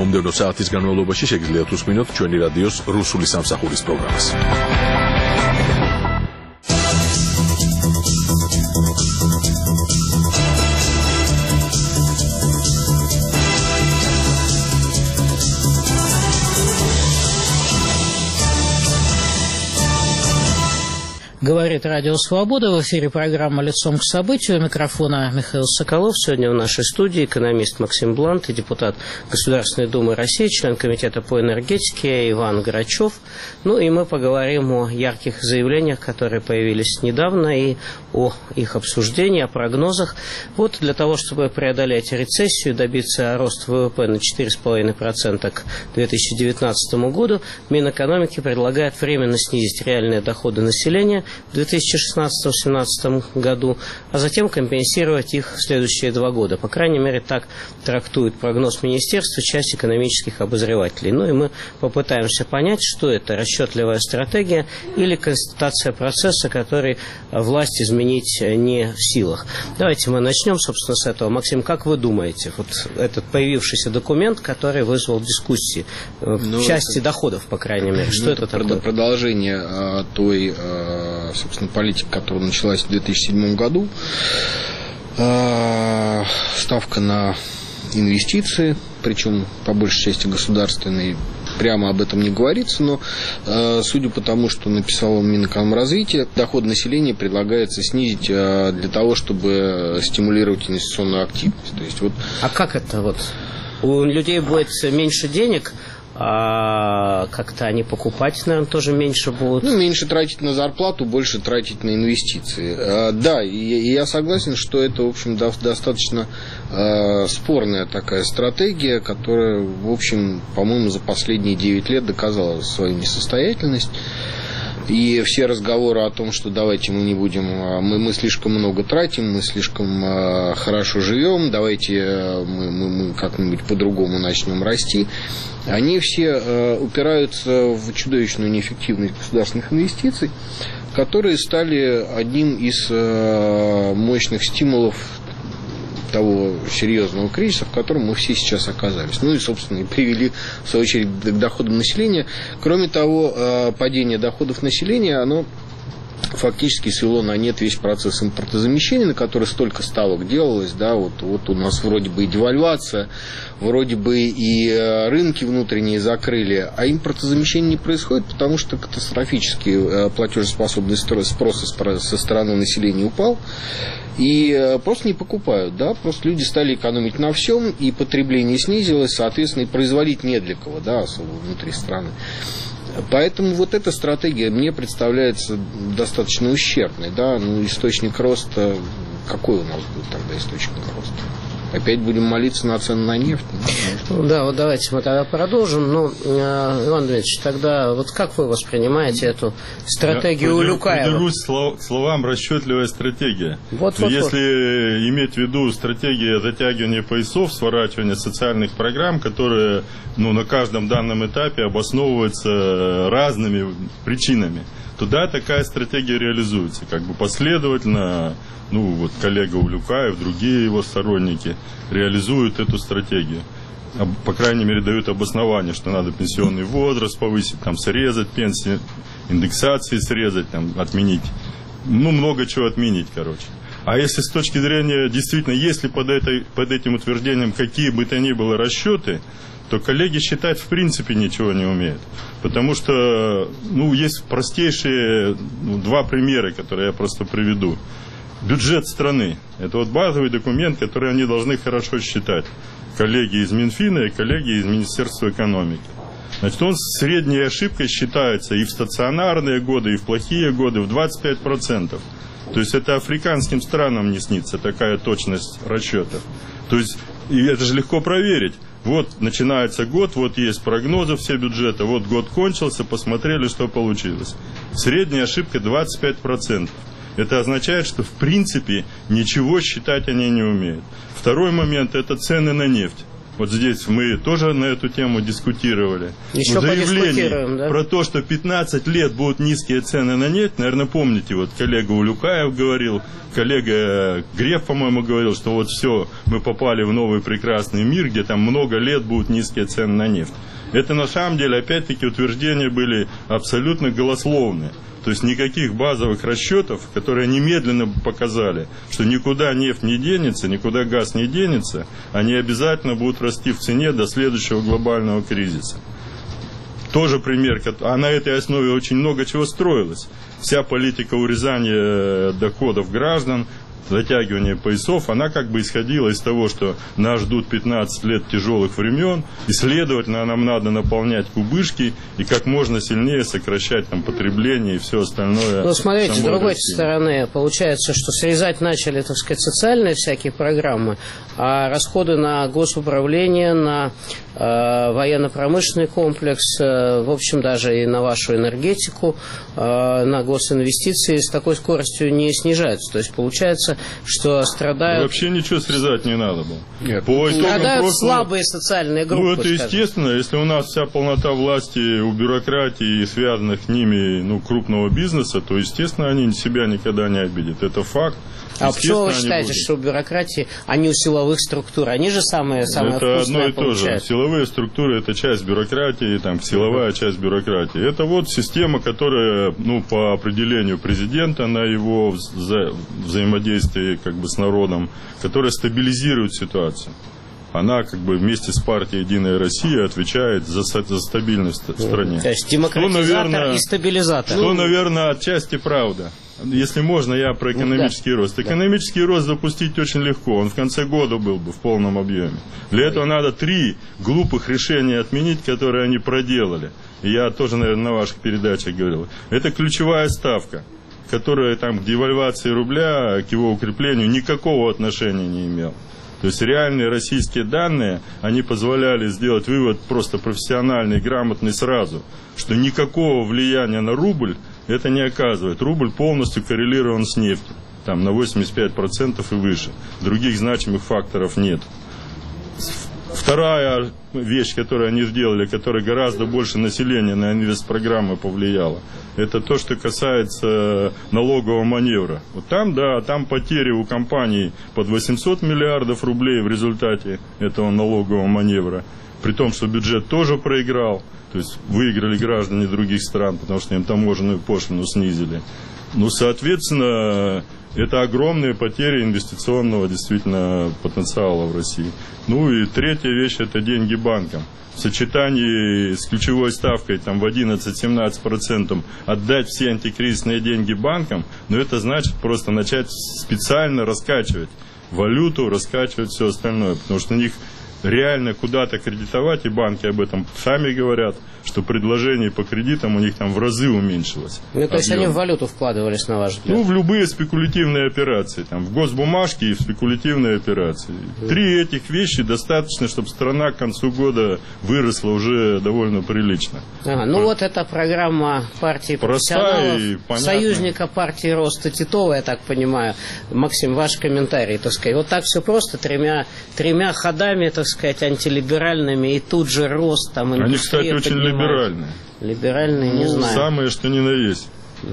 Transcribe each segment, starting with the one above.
მომდევნო საათის განმავლობაში შეგიძლიათ უსმინოთ ჩვენი რადიოს რუსული სამსახურის პროგრამას. Говорит Радио Свобода. В эфире программа «Лицом к событию». У микрофона Михаил Соколов. Сегодня в нашей студии экономист Максим Блант и депутат Государственной Думы России, член Комитета по энергетике Иван Грачев. Ну и мы поговорим о ярких заявлениях, которые появились недавно, и о их обсуждении, о прогнозах. Вот для того, чтобы преодолеть рецессию, добиться роста ВВП на 4,5% к 2019 году, Минэкономики предлагает временно снизить реальные доходы населения в 2016-2017 году, а затем компенсировать их в следующие 2 года. По крайней мере, так трактует прогноз министерства часть экономических обозревателей. Ну и мы попытаемся понять, что это, расчетливая стратегия или констатация процесса, который власть изменить не в силах. Давайте мы начнем, собственно, с этого. Максим, как вы думаете, вот этот появившийся документ, который вызвал дискуссии в части доходов, по крайней мере, что это такое? Продолжение той, собственно, политики, которая началась в 2007 году. Ставка на инвестиции, причем по большей части государственные. Прямо об этом не говорится, но судя по тому, что написало Минэкономразвитие, доход населения предлагается снизить для того, чтобы стимулировать инвестиционную активность. То есть, вот... А как это? Вот? У людей будет меньше денег, а как-то они покупать, наверное, тоже меньше будут. Ну, меньше тратить на зарплату, больше тратить на инвестиции. Да, и я согласен, что это, в общем, достаточно спорная такая стратегия, которая, в общем, по-моему, за последние 9 лет доказала свою несостоятельность. И все разговоры о том, что давайте мы не будем, мы слишком много тратим, мы слишком хорошо живем, давайте мы как-нибудь по-другому начнем расти, они все упираются в чудовищную неэффективность государственных инвестиций, которые стали одним из мощных стимулов того серьезного кризиса, в котором мы все сейчас оказались. Ну и, собственно, и привели, в свою очередь, к доходам населения. Кроме того, падение доходов населения, оно фактически свело на нет весь процесс импортозамещения, на который столько ставок делалось, да, вот у нас вроде бы и девальвация, вроде бы и рынки внутренние закрыли, а импортозамещение не происходит, потому что катастрофически платежеспособный спрос со стороны населения упал, и просто не покупают, да, просто люди стали экономить на всем, и потребление снизилось, соответственно, и производить не для кого, да, особо внутри страны. Поэтому вот эта стратегия мне представляется достаточно ущербной, да, ну, источник роста, какой у нас будет тогда источник роста? Опять будем молиться на цены на нефть? Да, вот давайте мы тогда продолжим. Ну, Иван Дмитриевич, тогда вот как вы воспринимаете эту стратегию Улюкаева? Я придерусь к словам «расчетливая стратегия». Если иметь в виду стратегия затягивания поясов, сворачивания социальных программ, которые на каждом данном этапе обосновываются разными причинами, то да, такая стратегия реализуется, как бы последовательно. Вот коллега Улюкаев, другие его сторонники реализуют эту стратегию. По крайней мере, дают обоснование, что надо пенсионный возраст повысить, там, срезать пенсии, индексации срезать, там, отменить. Много чего отменить, короче. А если с точки зрения, действительно, если под этим утверждением какие бы то ни было расчеты, то коллеги считать в принципе ничего не умеют. Потому что, есть простейшие 2 примера, которые я просто приведу. Бюджет страны – это вот базовый документ, который они должны хорошо считать. Коллеги из Минфина и коллеги из Министерства экономики. Значит, он с средней ошибкой считается и в стационарные годы, и в плохие годы в 25%. То есть это африканским странам не снится такая точность расчетов. То есть, и это же легко проверить. Вот начинается год, вот есть прогнозы все бюджета, вот год кончился, посмотрели, что получилось. Средняя ошибка 25%. Это означает, что в принципе ничего считать они не умеют. Второй момент – это цены на нефть. Вот здесь мы тоже на эту тему дискутировали. Еще заявление да? про то, что 15 лет будут низкие цены на нефть, наверное, помните, вот коллега Улюкаев говорил, коллега Греф, по-моему, говорил, что вот все, мы попали в новый прекрасный мир, где там много лет будут низкие цены на нефть. Это на самом деле, опять-таки, утверждения были абсолютно голословные. То есть никаких базовых расчетов, которые немедленно показали, что никуда нефть не денется, никуда газ не денется, они обязательно будут расти в цене до следующего глобального кризиса. Тоже пример, а на этой основе очень много чего строилось. Вся политика урезания доходов граждан, затягивание поясов, она как бы исходила из того, что нас ждут 15 лет тяжелых времен, и, следовательно, нам надо наполнять кубышки и как можно сильнее сокращать там потребление и все остальное. Ну, смотрите, с другой стороны, получается, что срезать начали, так сказать, социальные всякие программы, а расходы на госуправление, на военно-промышленный комплекс, в общем, даже и на вашу энергетику, на госинвестиции с такой скоростью не снижаются. То есть получается, что страдают... Вообще ничего срезать не надо было. Нет. Страдают слабые социальные группы. Ну, это естественно, если у нас вся полнота власти у бюрократии и связанных с ними крупного бизнеса, то, естественно, они себя никогда не обидят. Это факт. А почему вы считаете, что у бюрократии, а не у силовых структур? Они же самые это вкусные одно и получают. то же. Силовые структуры – это часть бюрократии, там, силовая часть бюрократии. Это вот система, которая, по определению президента на его взаимодействии как бы с народом, которая стабилизирует ситуацию. Она как бы вместе с партией «Единая Россия» отвечает за стабильность в стране. То есть демократизатор и стабилизатор. Что, наверное, отчасти правда. Если можно, я про экономический рост. Экономический рост запустить очень легко. Он в конце года был бы в полном объеме. Для этого надо 3 глупых решения отменить, которые они проделали. И я тоже, наверное, на ваших передачах говорил. Это ключевая ставка, которая там к девальвации рубля, к его укреплению никакого отношения не имела. То есть реальные российские данные, они позволяли сделать вывод просто профессиональный, грамотный сразу, что никакого влияния на рубль это не оказывает. Рубль полностью коррелирован с нефтью, там на 85% и выше. Других значимых факторов нет. Вторая вещь, которую они сделали, которая гораздо больше населения на инвестпрограммы повлияла, это то, что касается налогового маневра. Вот там, да, там потери у компаний под 800 миллиардов рублей в результате этого налогового маневра. При том, что бюджет тоже проиграл, то есть выиграли граждане других стран, потому что им таможенную пошлину снизили. Ну, соответственно, это огромные потери инвестиционного действительно потенциала в России. Ну и третья вещь – это деньги банкам. В сочетании с ключевой ставкой там, в 11-17% отдать все антикризисные деньги банкам, но это значит просто начать специально раскачивать валюту, раскачивать все остальное, потому что у них реально куда-то кредитовать, и банки об этом сами говорят, что предложение по кредитам у них там в разы уменьшилось. Ну, то есть они в валюту вкладывались, на ваш взгляд? Ну, в любые спекулятивные операции, там, в госбумажки и в спекулятивные операции. 3 этих вещи достаточно, чтобы страна к концу года выросла уже довольно прилично. Ага, ну, вот эта программа партии профессионалов, союзника партии Роста Титова, я так понимаю. Максим, ваш комментарий, так сказать. Вот так все просто, тремя ходами, так сказать, антилиберальными, и тут же рост, там, индустрия. Они, кстати, очень либеральные. Либеральные, не знаю. Самое, что ни на есть.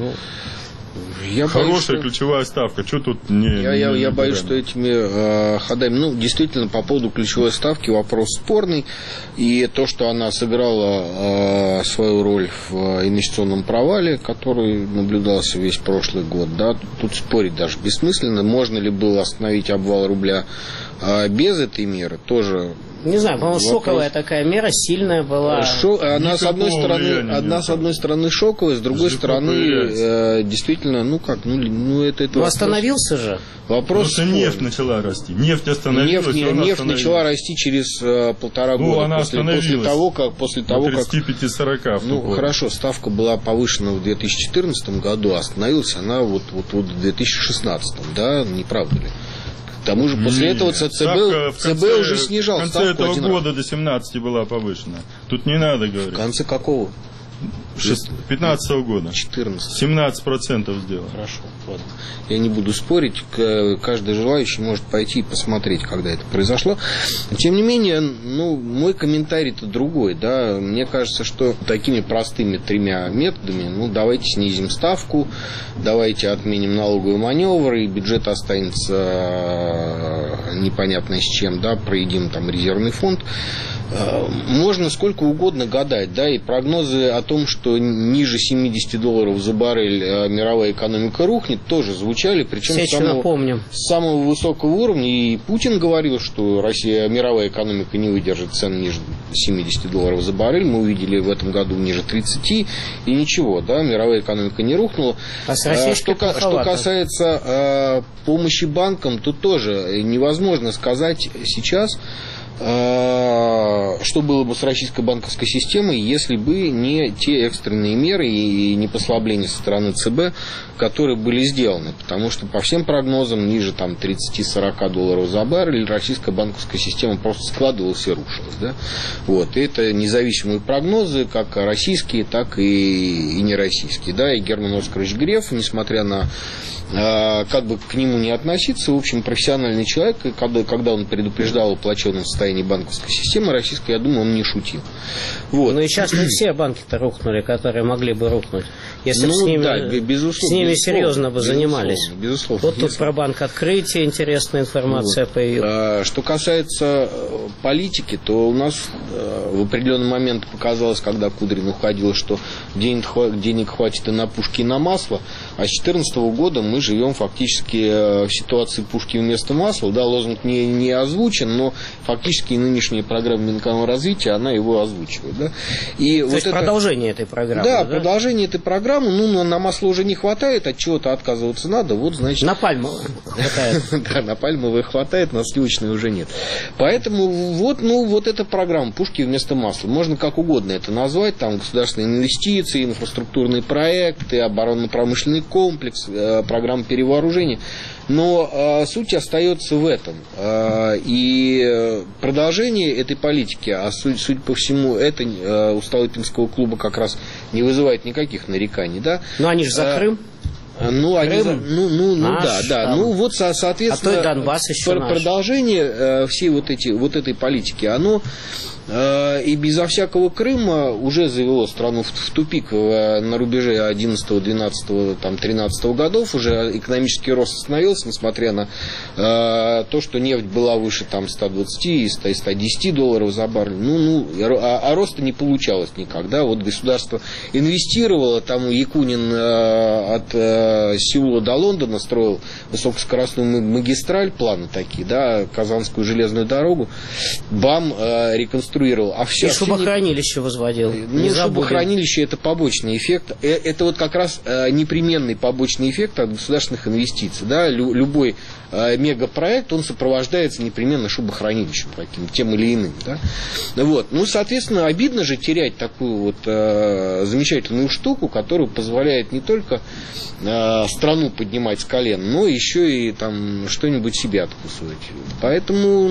Хорошая ключевая ставка. Что тут Я боюсь, что этими ходами... действительно, по поводу ключевой ставки вопрос спорный. И то, что она сыграла свою роль в инвестиционном провале, который наблюдался весь прошлый год, да, тут спорить даже бессмысленно. Можно ли было остановить обвал рубля без этой меры, тоже... Не знаю, по-моему, шоковая такая мера, сильная была. Она, с одной стороны, шоковая, с другой стороны, действительно, это... Остановился же. Вопрос... Потому что нефть начала расти. Нефть остановилась, нефть начала расти через 1,5 года. Она остановилась. После того, как... 35-40. Хорошо, ставка была повышена в 2014 году, а остановилась она вот в 2016, да, не правда ли? К тому же после этого ЦБ уже снижал ставку. В конце этого года до 17 была повышена. Тут не надо говорить. В конце какого? 15-го года. 14. 17% сделал. Хорошо, ладно. Я не буду спорить, каждый желающий может пойти и посмотреть, когда это произошло. Тем не менее, мой комментарий-то другой, да. Мне кажется, что такими простыми 3 методами, давайте снизим ставку, давайте отменим налоговый маневр, и бюджет останется непонятно с чем, да, проедим там резервный фонд. Можно сколько угодно гадать, да, и прогнозы о том, что ниже $70 за баррель мировая экономика рухнет, тоже звучали, причем с самого высокого уровня. И Путин говорил, что мировая экономика не выдержит цен ниже $70 за баррель. Мы увидели в этом году ниже 30, и ничего, да, мировая экономика не рухнула. Что касается помощи банкам, то тоже невозможно сказать сейчас, что было бы с российской банковской системой, если бы не те экстренные меры и не послабления со стороны ЦБ, которые были сделаны. Потому что по всем прогнозам ниже там, $30-40 за баррель российская банковская система просто складывалась и рушилась. Да? Вот. И это независимые прогнозы, как российские, так и нероссийские. Да? И Герман Оскарович Греф, несмотря на как бы к нему не относиться, в общем, профессиональный человек, когда он предупреждал о плачевном состоянии банковской системы российской, я думаю, он не шутил. Вот. Ну и сейчас не все банки-то рухнули, которые могли бы рухнуть, если с ними серьезно бы занимались. Безусловно. Вот тут про банк Открытие интересная информация появилась. Что касается политики, то у нас в определенный момент показалось, когда Кудрин уходил, что денег хватит и на пушки, и на масло, а с 2014 года мы живем фактически в ситуации пушки вместо масла. Да, лозунг не озвучен, но фактически и нынешняя программа Минэкономразвития, она его озвучивает. Да? И то есть продолжение этой программы. Да, продолжение этой программы. На масло уже не хватает, от чего-то отказываться надо. Вот, значит, на пальмовое хватает. Да, на пальмовое хватает, на сливочное уже нет. Поэтому вот эта программа пушки вместо масла. Можно как угодно это назвать. Там государственные инвестиции, инфраструктурные проекты, оборонно-промышленный комплекс, программа перевооружения. Но суть остается в этом. И продолжение этой политики, а судя по всему, это у Столыпинского клуба как раз не вызывает никаких нареканий. Да? Но они же за Крым. Соответственно, Донбасс еще продолжение всей вот этой политики, оно и безо всякого Крыма уже завело страну в тупик на рубеже 11, 12, 13 годов. Уже экономический рост остановился, несмотря на то, что нефть была выше там, 120 и $110 за баррель. А роста не получалось никогда. Вот государство инвестировало, там Якунин от Сеула до Лондона строил высокоскоростную магистраль, планы такие, да, Казанскую железную дорогу. БАМ реконструировал. И шубохранилище возводил. Шубохранилище — это побочный эффект. Это вот как раз непременный побочный эффект от государственных инвестиций. Да? Любой мегапроект, он сопровождается непременно шубохранилищем тем или иным. Да? Вот. Соответственно, обидно же терять такую вот замечательную штуку, которая позволяет не только страну поднимать с колен, но еще и там что-нибудь себе откусывать. Поэтому,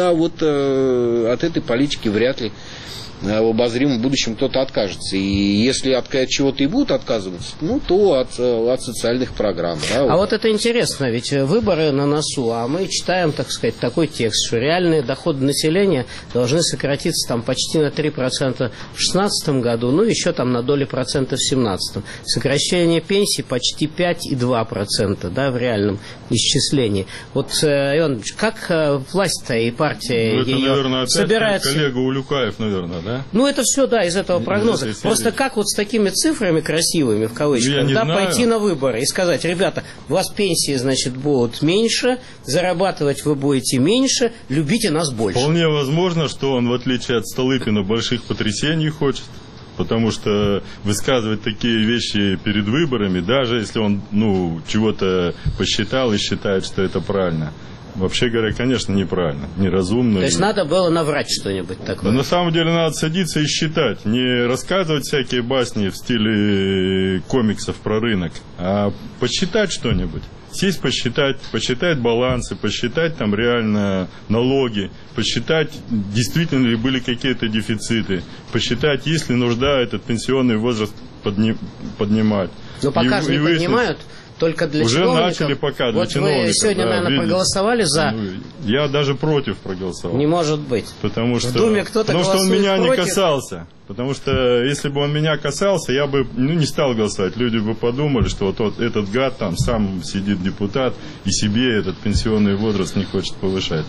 от этой политики вряд ли в обозримом будущем кто-то откажется. И если от чего-то и будут отказываться, то от социальных программ. Да, а вот это интересно, ведь выборы на носу, а мы читаем, так сказать, такой текст, что реальные доходы населения должны сократиться там почти на 3% в 2016 году, еще там на доли процента в 2017. Сокращение пенсий почти 5,2%, да, в реальном исчислении. Вот, Иван Ильич, как власть-то и партия это, ее наверное, собирается... коллега Улюкаев, наверное, да? Это все, да, из этого прогноза. Просто как вот с такими цифрами красивыми, в кавычках, пойти на выборы и сказать: ребята, у вас пенсии, значит, будут меньше, зарабатывать вы будете меньше, любите нас больше. Вполне возможно, что он, в отличие от Столыпина, больших потрясений хочет. Потому что высказывать такие вещи перед выборами, даже если он, чего-то посчитал и считает, что это правильно, вообще говоря, конечно, неправильно, неразумно. То есть надо было наврать что-нибудь такое? Но на самом деле надо садиться и считать. Не рассказывать всякие басни в стиле комиксов про рынок, а посчитать что-нибудь. Сесть посчитать балансы, посчитать там реально налоги, посчитать, действительно ли были какие-то дефициты, посчитать, есть ли нужда этот пенсионный возраст поднимать. Но пока же не поднимают. Только для уже чиновников. Начали пока для вот чиновников. Вы сегодня, наверное, проголосовали за... Я даже против проголосовал. Не может быть. Потому что, в Думе кто-то потому что он меня против. не касался. Потому что если бы он меня касался, я бы не стал голосовать. Люди бы подумали, что вот этот гад там сам сидит депутат и себе этот пенсионный возраст не хочет повышать.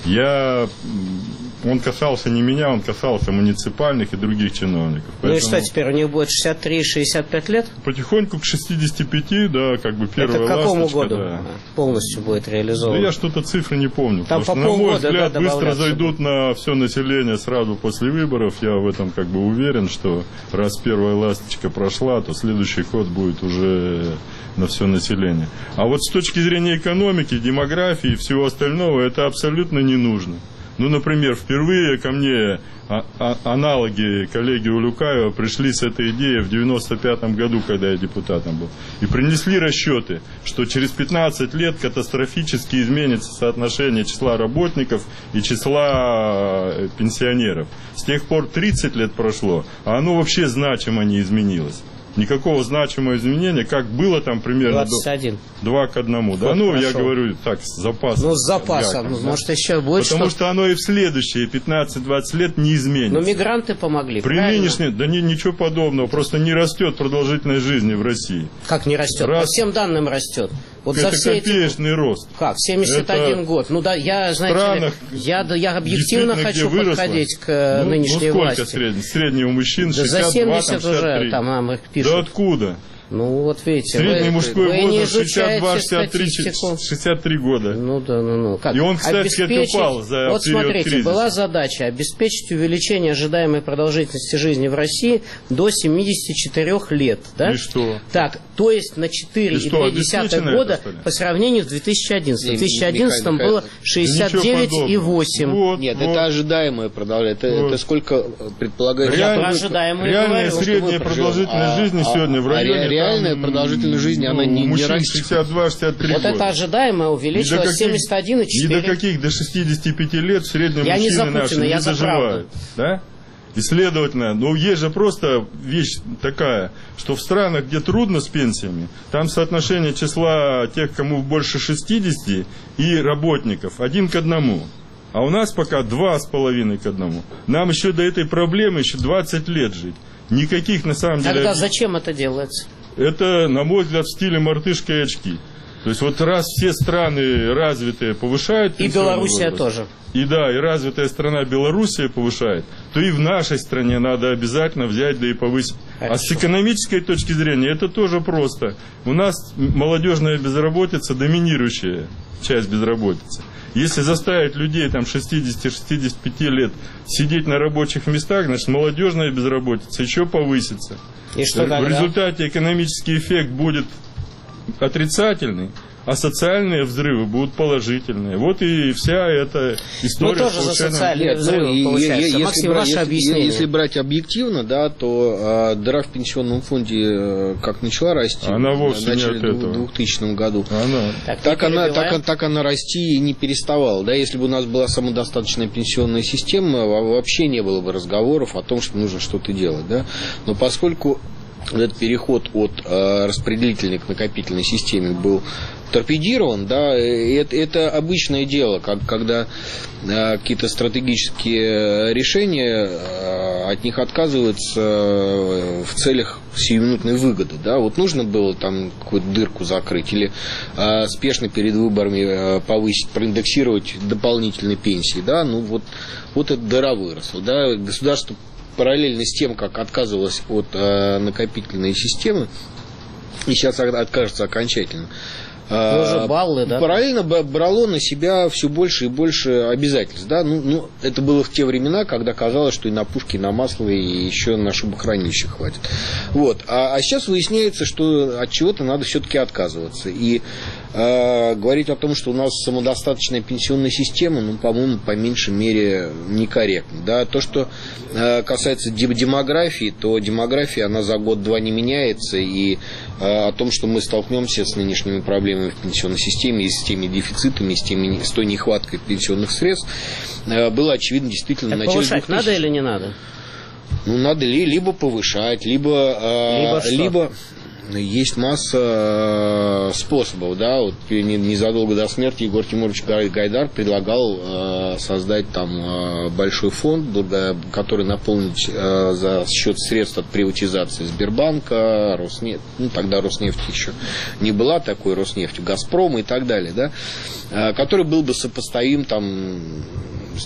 Он касался не меня, он касался муниципальных и других чиновников. Поэтому... Ну и что теперь, у них будет 63-65 лет? Потихоньку к 65, да, как бы первая ласточка. Это к какому году да. полностью будет реализовано? Ну, я что-то цифры не помню. Там потому по что, на мой взгляд, да, быстро зайдут на все население сразу после выборов. Я в этом как бы уверен, что раз первая ласточка прошла, то следующий ход будет уже на все население. А вот с точки зрения экономики, демографии и всего остального, это абсолютно не нужно. Ну, например, впервые ко мне аналоги коллеги Улюкаева пришли с этой идеей в 95-м году, когда я депутатом был. И принесли расчеты, что через 15 лет катастрофически изменится соотношение числа работников и числа пенсионеров. С тех пор 30 лет прошло, а оно вообще значимо не изменилось. Никакого значимого изменения, как было там примерно 21. 2 к 1. Да, ну, я говорю так, с запасом. Ну, с запасом, да? Может, еще будет. Потому что оно и в следующие 15-20 лет не изменится. Но мигранты помогли, при нынешнем, да ничего подобного, просто не растет продолжительность жизни в России. Как не растет? По всем данным растет. Вот это за все копеечный рост. Как? 71 год. Ну да, я, знаете ли, я объективно хочу подходить к нынешней власти. Сколько средний у мужчин? Да 62, за 70 там, уже там их пишут. Да откуда? Ну вот видите, средний мужской возраст 62-63 63 года. Ну да, Как? И он, кстати, упал за вот период смотрите, кризиса. Была задача обеспечить увеличение ожидаемой продолжительности жизни в России до 74 лет. Да? И что? Так, то есть на 4,2 года по сравнению с 2011. В 2011 было 69,8. Вот, Нет, это ожидаемое продолжительность. Это сколько предполагается? Реальная средняя продолжительность жизни сегодня в районе. Реальная продолжительность жизни, она не раньше. 62-63 года. Вот это ожидаемое увеличилось 71,4. И до каких? До 65 лет в среднем мужчины наши не доживают. Да? И, следовательно, есть же просто вещь такая, что в странах, где трудно с пенсиями, там соотношение числа тех, кому больше 60, и работников 1 к 1. А у нас пока 2,5 к 1. Нам еще до этой проблемы еще 20 лет жить. Никаких, на самом деле... Тогда зачем это делается? Это, на мой взгляд, в стиле мартышка и очки. То есть, вот раз все страны развитые повышают... И Белоруссия тоже. И развитая страна Белоруссия повышает, то и в нашей стране надо обязательно взять, да и повысить. Хорошо. А с экономической точки зрения это тоже просто. У нас молодежная безработица доминирующая часть безработицы. Если заставить людей там 60-65 лет сидеть на рабочих местах, значит молодежная безработица еще повысится. И что тогда? В результате экономический эффект будет отрицательный, а социальные взрывы будут положительные. Вот и вся эта история. Ну, тоже за социальные взрывы получается. Максим, ваше объяснение. Если брать объективно, да, то дыра в пенсионном фонде как начала расти она вовсе в начале 2000 году, так она расти и не переставала. Да, если бы у нас была самодостаточная пенсионная система, вообще не было бы разговоров о том, что нужно что-то делать. Да? Но поскольку этот переход от распределительной к накопительной системе был торпедирован, да, это обычное дело, когда какие-то стратегические решения, от них отказываются в целях сиюминутной выгоды, да, вот нужно было там какую-то дырку закрыть или спешно перед выборами повысить, проиндексировать дополнительные пенсии, да, ну вот эта дыра выросла, да, государство параллельно с тем, как отказывалось от накопительной системы, и сейчас откажется окончательно, баллы, да? Параллельно брало на себя все больше и больше обязательств. Да? Ну, это было в те времена, когда казалось, что и на пушки, и на масло, и еще на шубохранилище хватит. Вот. А сейчас выясняется, что от чего-то надо все-таки отказываться. И говорить о том, что у нас самодостаточная пенсионная система, ну, по-моему, по меньшей мере некорректно. Да? То, что касается демографии, то демография, она за год-два не меняется. И о том, что мы столкнемся с нынешними проблемами в пенсионной системе, и с теми дефицитами, с той нехваткой пенсионных средств, было очевидно действительно в начале 2000-х. Повышать надо или не надо? Ну, надо либо повышать, либо есть масса способов, да, вот незадолго до смерти Егор Тимурович Гайдар предлагал создать там большой фонд, который наполнить за счет средств от приватизации Сбербанка, Роснефть, ну, тогда Роснефть еще не была такой, Роснефть, Газпром и так далее, да, который был бы сопоставим там с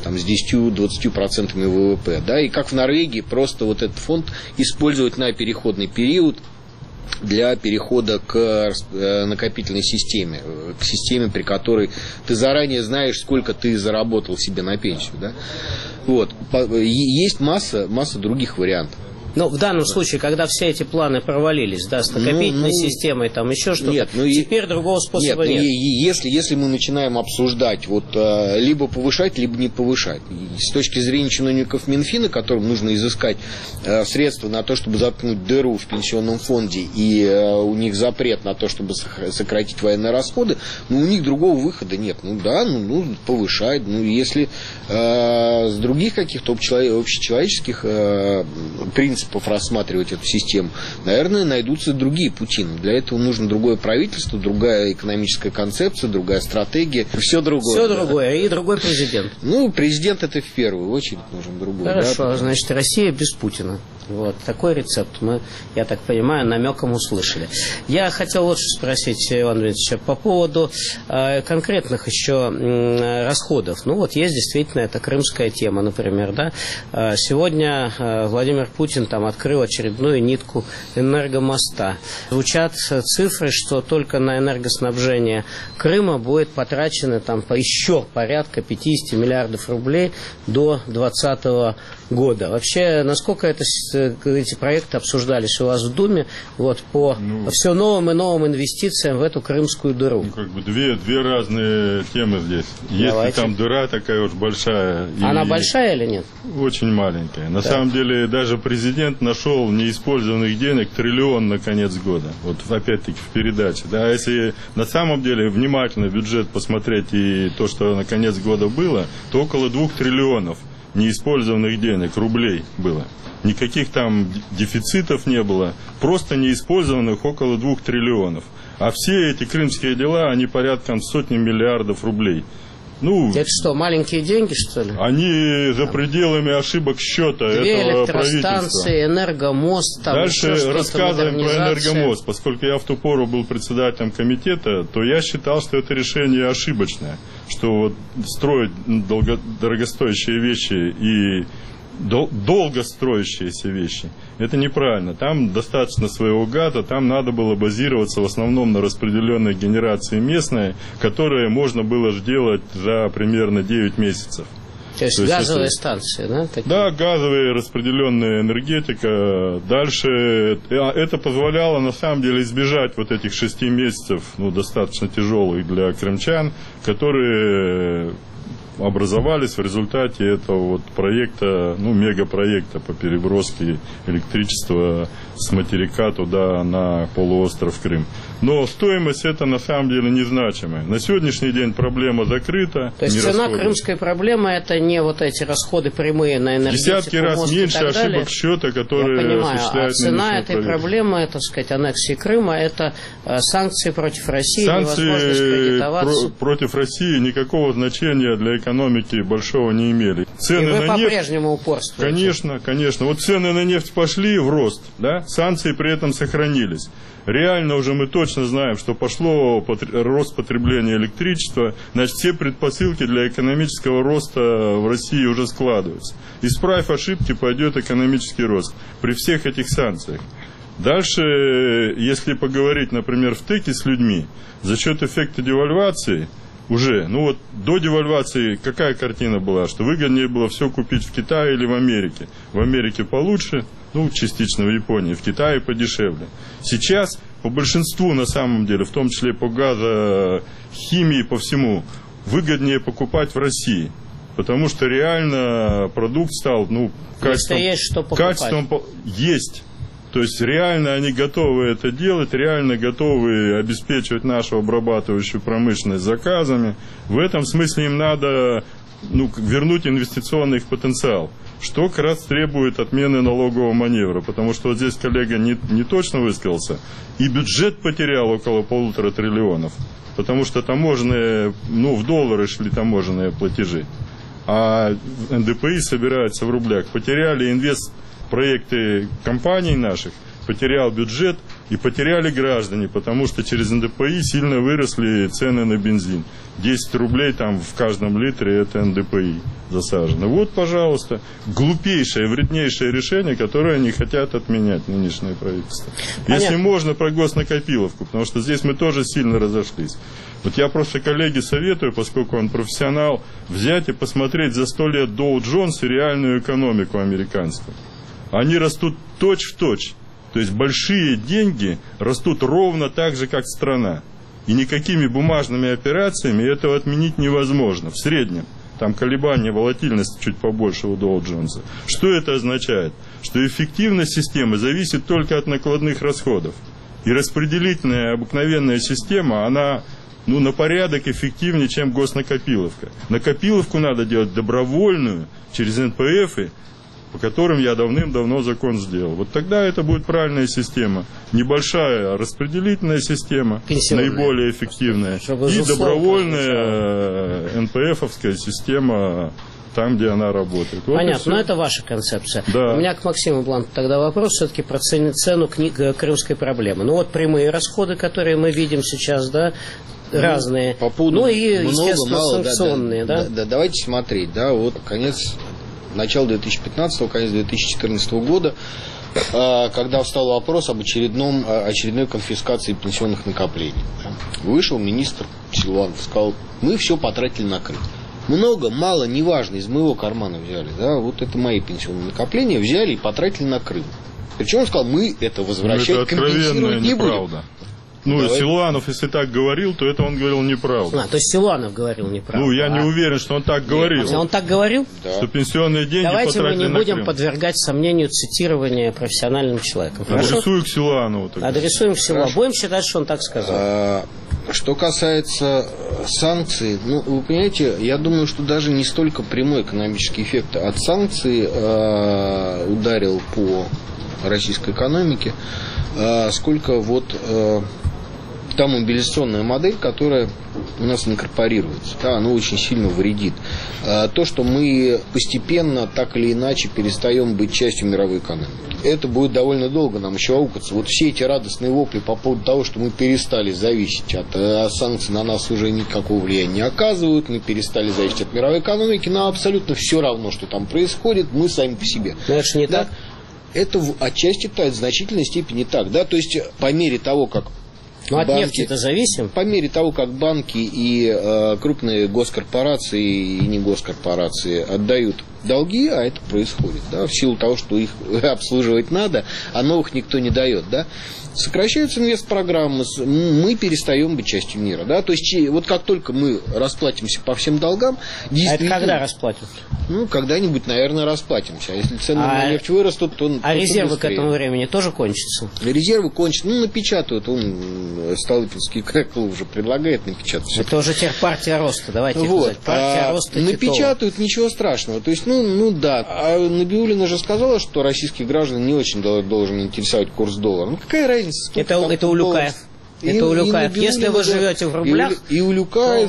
10-20% ВВП, да, и как в Норвегии просто вот этот фонд использовать на переходный период для перехода к накопительной системе, к системе, при которой ты заранее знаешь, сколько ты заработал себе на пенсию, да. Вот. Есть масса других вариантов. Ну, в данном случае, когда все эти планы провалились, да, с накопительной системой, там еще что-то, теперь другого способа нет. Если мы начинаем обсуждать, вот, либо повышать, либо не повышать, с точки зрения чиновников Минфина, которым нужно изыскать средства на то, чтобы заткнуть дыру в пенсионном фонде, и у них запрет на то, чтобы сократить военные расходы, у них другого выхода нет. Повышать. Если с других каких-то общечеловеческих принципов рассматривать эту систему, наверное, найдутся другие пути. Но для этого нужно другое правительство, другая экономическая концепция, другая стратегия. Все другое. Все другое. И другой президент. Президент это в первую очередь нужен другой. Хорошо, да? Значит, Россия без Путина. Вот. Такой рецепт мы, я так понимаю, намеком услышали. Я хотел вот что спросить, Иван Дмитриевич, по поводу конкретных еще расходов. Есть действительно эта крымская тема, например, да. Сегодня Владимир Путин там открыл очередную нитку энергомоста. Звучат цифры, что только на энергоснабжение Крыма будет потрачено там еще порядка 50 миллиардов рублей до 2020 года. Вообще, насколько эти проекты обсуждались у вас в Думе по все новым и новым инвестициям в эту крымскую дыру? Две разные темы здесь. Если там дыра такая уж большая. Она большая или нет? Очень маленькая. На самом деле, даже президент нашел неиспользованных денег 1 триллион на конец года. Вот опять-таки в передаче. Да, если на самом деле внимательно бюджет посмотреть и то, что на конец года было, то около 2 триллионов неиспользованных денег, рублей было. Никаких там дефицитов не было, просто неиспользованных около 2 триллионов. А все эти крымские дела, они порядком сотни миллиардов рублей. Это что, маленькие деньги, что ли? Они за пределами ошибок счета этого правительства. Электростанции, энергомост. Дальше рассказываем про энергомост. Поскольку я в ту пору был председателем комитета, то я считал, что это решение ошибочное. Что строить дорогостоящие вещи и долго строящиеся вещи, это неправильно. Там достаточно своего газа, там надо было базироваться в основном на распределенной генерации местной, которая можно было сделать за примерно 9 месяцев. То есть газовые станции, да? Такие? Да, газовая распределенная энергетика. Дальше это позволяло на самом деле избежать вот этих 6 месяцев, достаточно тяжелых для крымчан, которые образовались в результате этого проекта, мегапроекта по переброске электричества с материка туда на полуостров Крым. Но стоимость это на самом деле незначимая. На сегодняшний день проблема закрыта. То есть цена крымской проблемы это не вот эти расходы прямые на энергетику, десятки раз меньше ошибок счета, которые осуществляют. А цена этой проблемы, аннексии Крыма, это санкции против России, невозможность кредитоваться. Против России никакого значения для экономики большого не имели. Цены и вы по-прежнему упорствуете. Конечно. Вот цены на нефть пошли в рост, да? Санкции при этом сохранились. Реально уже мы точно знаем, что пошло рост потребления электричества, значит, все предпосылки для экономического роста в России уже складываются. Исправив ошибки, пойдет экономический рост при всех этих санкциях. Дальше, если поговорить, например, в ТЭКе с людьми, за счет эффекта девальвации, уже, до девальвации какая картина была? Что выгоднее было все купить в Китае или в Америке. В Америке получше, частично в Японии, в Китае подешевле. Сейчас по большинству, на самом деле, в том числе по газохимии, по всему, выгоднее покупать в России. Потому что реально продукт стал, качеством есть. То есть реально они готовы это делать, реально готовы обеспечивать нашу обрабатывающую промышленность заказами. В этом смысле им надо вернуть инвестиционный их потенциал, что как раз требует отмены налогового маневра, потому что вот здесь коллега не точно высказался, и бюджет потерял около 1,5 триллиона, потому что таможенные, в доллары шли таможенные платежи, а НДПИ собираются в рублях. Потеряли инвестпроекты компаний наших, потерял бюджет и потеряли граждане, потому что через НДПИ сильно выросли цены на бензин. 10 рублей там в каждом литре это НДПИ засажено. Вот, пожалуйста, глупейшее, вреднейшее решение, которое они хотят отменять, нынешнее правительство. Понятно. Если можно, про госнакопиловку, потому что здесь мы тоже сильно разошлись. Вот я просто коллеге советую, поскольку он профессионал, взять и посмотреть за 100 лет Доу Джонс и реальную экономику американскую. Они растут точь-в-точь. То есть большие деньги растут ровно так же, как страна. И никакими бумажными операциями этого отменить невозможно. В среднем. Там колебания, волатильность чуть побольше у Доу Джонса. Что это означает? Что эффективность системы зависит только от накладных расходов. И распределительная обыкновенная система, она на порядок эффективнее, чем госнакопиловка. Накопиловку надо делать добровольную, через НПФ, по которым я давным-давно закон сделал. Вот тогда это будет правильная система. Небольшая распределительная система, наиболее эффективная. И добровольная НПФовская система там, где она работает. Вот. Понятно, но это ваша концепция. Да. У меня к Максиму Бланту тогда вопрос все-таки про цену крымской проблемы. Вот прямые расходы, которые мы видим сейчас, да, разные. По поводу и, естественно, санкционные. Да, давайте смотреть, вот начало 2015-го, конец 2014 года, когда встал вопрос об очередной конфискации пенсионных накоплений. Вышел министр Силуанов, сказал, мы все потратили на Крым. Много, мало, неважно, из моего кармана взяли. Вот это мои пенсионные накопления, взяли и потратили на Крым. Причем он сказал, мы это возвращать, компенсировать не будем. Силуанов, если так говорил, то это он говорил неправду. То есть Силуанов говорил неправду. Я не уверен, что он так говорил. Он так говорил? Да. Что пенсионные деньги давайте потратили на Крым. Давайте мы не будем подвергать сомнению цитирование профессиональным человеком. Адресую к Силуанову. Адресуем к Силуанову. Будем считать, что он так сказал. Что касается санкций, вы понимаете, я думаю, что даже не столько прямой экономический эффект от санкций ударил по российской экономике, сколько та мобилизационная модель, которая у нас инкорпорируется, она очень сильно вредит. То, что мы постепенно, так или иначе, перестаем быть частью мировой экономики. Это будет довольно долго нам еще аукаться. Все эти радостные вопли по поводу того, что мы перестали зависеть от санкций, на нас уже никакого влияния не оказывают, мы перестали зависеть от мировой экономики, нам абсолютно все равно, что там происходит, мы сами по себе. Но это же не так. Это отчасти в значительной степени так. То есть, по мере того, как от нефти-то зависим. По мере того, как банки и крупные госкорпорации и не госкорпорации отдают долги, а это происходит, в силу того, что их обслуживать надо, а новых никто не дает, сокращаются инвестпрограммы, мы перестаем быть частью мира, то есть как только мы расплатимся по всем долгам, действительно... А это когда расплатимся? Когда-нибудь, наверное, расплатимся. А если цены на нефть вырастут, то... резервы к этому времени тоже кончатся? Резервы кончатся. Напечатают. Столыпинский клуб уже предлагает напечатать. Это уже теперь партия роста. Давайте сказать. Партия роста напечатают, ничего страшного. То есть, да. А Набиуллина же сказала, что российских граждан не очень должен интересовать курс доллара. Какая разница? Это Улюкаев. Это Улюкаев. Если вы живете в рублях, и Улюкаев,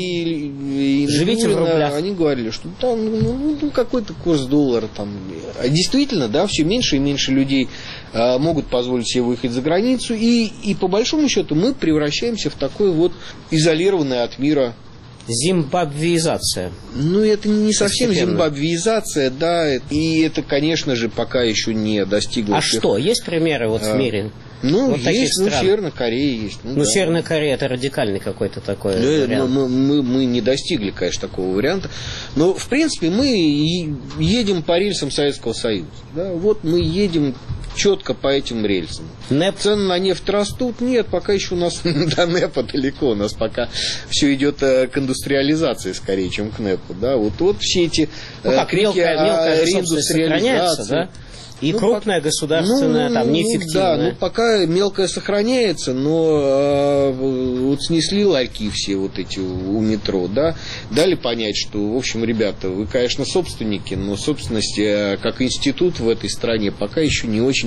и живите в рублях. Они говорили, что там какой-то курс доллара там. А действительно, все меньше и меньше людей могут позволить себе выехать за границу, и по большому счету мы превращаемся в такой изолированный от мира. Зимбабвеизация. Это не совсем зимбабвеизация, и это, конечно же, пока еще не достигло. А что, есть примеры в мире? Есть, Северная Корея есть. Северная Корея это радикальный какой-то такой вариант. Мы не достигли, конечно, такого варианта. Но, в принципе, мы едем по рельсам Советского Союза. Мы едем четко по этим рельсам. НЭП. Цены на нефть растут? Нет, пока еще у нас до НЭПа далеко. У нас пока все идет к индустриализации скорее, чем к НЭПу. Вот все эти крики о реиндустриализации. И крупная государственная, там, неэффективная. Да, пока мелкая сохраняется, но вот снесли ларьки все вот эти у метро, да, дали понять, что, в общем, ребята, вы, конечно, собственники, но собственность как институт в этой стране пока еще не очень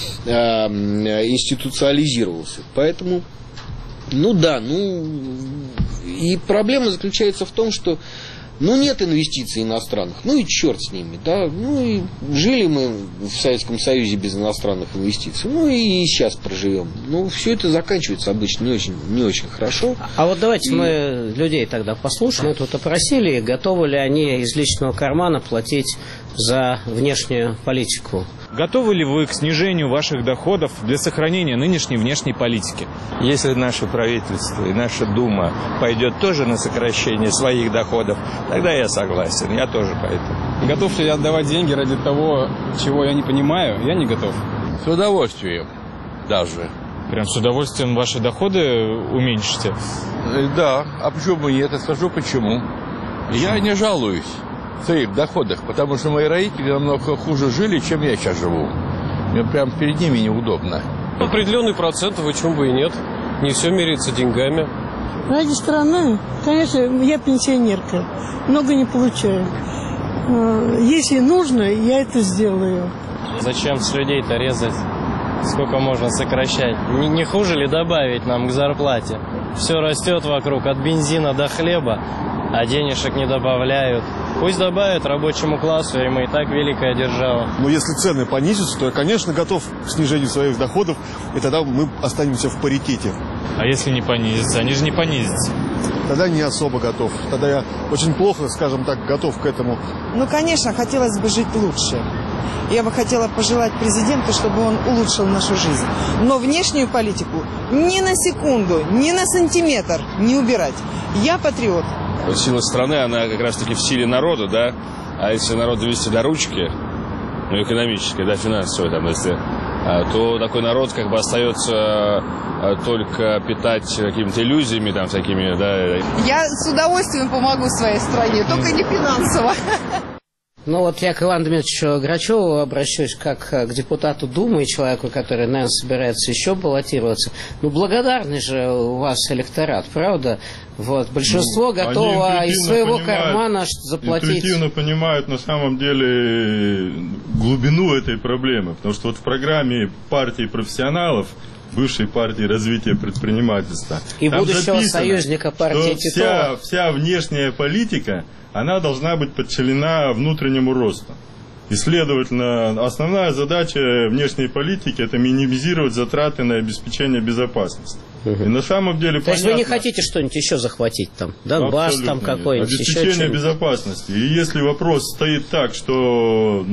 институциализировался. Поэтому, и проблема заключается в том, что нет инвестиций иностранных, и черт с ними, да, и жили мы в Советском Союзе без иностранных инвестиций, и сейчас проживем. Все это заканчивается обычно не очень хорошо. А вот давайте мы людей тогда послушаем. Мы тут опросили, готовы ли они из личного кармана платить за внешнюю политику. Готовы ли вы к снижению ваших доходов для сохранения нынешней внешней политики? Если наше правительство и наша Дума пойдет тоже на сокращение своих доходов, тогда я согласен, я тоже пойду. Готов ли я отдавать деньги ради того, чего я не понимаю? Я не готов. С удовольствием даже. Прям с удовольствием ваши доходы уменьшите? Да, а почему бы нет? Я скажу почему. Я не жалуюсь в своих доходах, потому что мои родители намного хуже жили, чем я сейчас живу. Мне прям перед ними неудобно. Определенный процент, почему бы и нет. Не все меряется деньгами. Ради страны, конечно, я пенсионерка, много не получаю. Если нужно, я это сделаю. Зачем с людей-то резать? Сколько можно сокращать? Не хуже ли добавить нам к зарплате? Все растет вокруг, от бензина до хлеба, а денежек не добавляют. Пусть добавят рабочему классу, и мы и так великая держава. Но если цены понизятся, то я, конечно, готов к снижению своих доходов, и тогда мы останемся в паритете. А если не понизится? Они же не понизятся. Тогда не особо готов. Тогда я очень плохо, скажем так, готов к этому. Конечно, хотелось бы жить лучше. Я бы хотела пожелать президенту, чтобы он улучшил нашу жизнь. Но внешнюю политику ни на секунду, ни на сантиметр не убирать. Я патриот. Сила страны, она как раз-таки в силе народа, да? А если народ довести до ручки, экономической, да, финансовой, там, если, то такой народ как бы остается только питать какими-то иллюзиями, там, всякими, да. Я с удовольствием помогу своей стране, только не финансово. Я к Ивану Дмитриевичу Грачеву обращусь как к депутату Думы и человеку, который, наверное, собирается еще баллотироваться. Благодарный же у вас электорат, правда? Большинство готово из своего кармана заплатить. Интуитивно понимают на самом деле глубину этой проблемы. Потому что в программе партии профессионалов, бывшей партии развития предпринимательства, и будущего союзника партии Титова, вся внешняя политика, она должна быть подчинена внутреннему росту. И, следовательно, основная задача внешней политики – это минимизировать затраты на обеспечение безопасности. И на самом деле То есть вы не хотите что-нибудь еще захватить там? Донбасс там какой-нибудь? Обеспечение безопасности. И если вопрос стоит так, что,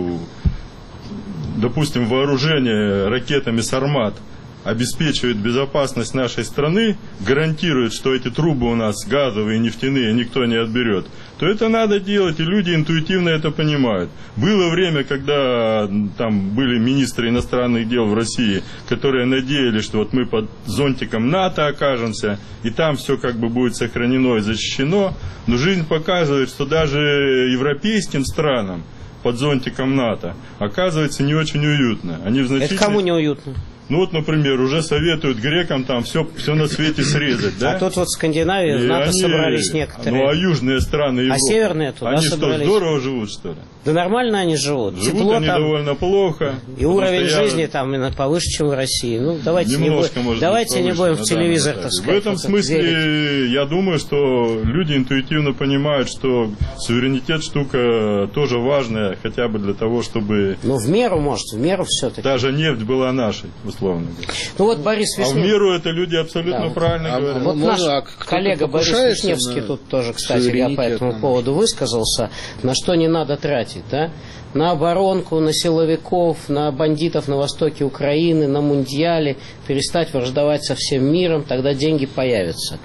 допустим, вооружение ракетами «Сармат» обеспечивает безопасность нашей страны, гарантирует, что эти трубы у нас газовые, нефтяные, никто не отберет, то это надо делать, и люди интуитивно это понимают. Было время, когда там были министры иностранных дел в России, которые надеялись, что мы под зонтиком НАТО окажемся, и там все как бы будет сохранено и защищено, но жизнь показывает, что даже европейским странам под зонтиком НАТО оказывается не очень уютно. Это кому не уютно? Например, уже советуют грекам там все на свете срезать, да? А тут в Скандинавии в НАТО собрались некоторые. А южные страны Европы? А северные туда они собрались. Что, здорово живут, что ли? Да нормально они живут. Живут Тепло они там, довольно плохо. И уровень жизни там повыше, чем в России. Давайте не будем в телевизор, так сказать. В этом смысле я думаю, что люди интуитивно понимают, что суверенитет штука тоже важная, хотя бы для того, чтобы... в меру все-таки. Даже нефть была нашей, условно говоря. Борис Вишневский... А в меру это люди абсолютно правильно говорят. Наш коллега Борис Вишневский тут тоже, кстати, по этому поводу высказался, на что не надо тратить, да? На оборонку, на силовиков, на бандитов на востоке Украины, на мундиале, перестать враждовать со всем миром, тогда деньги появятся.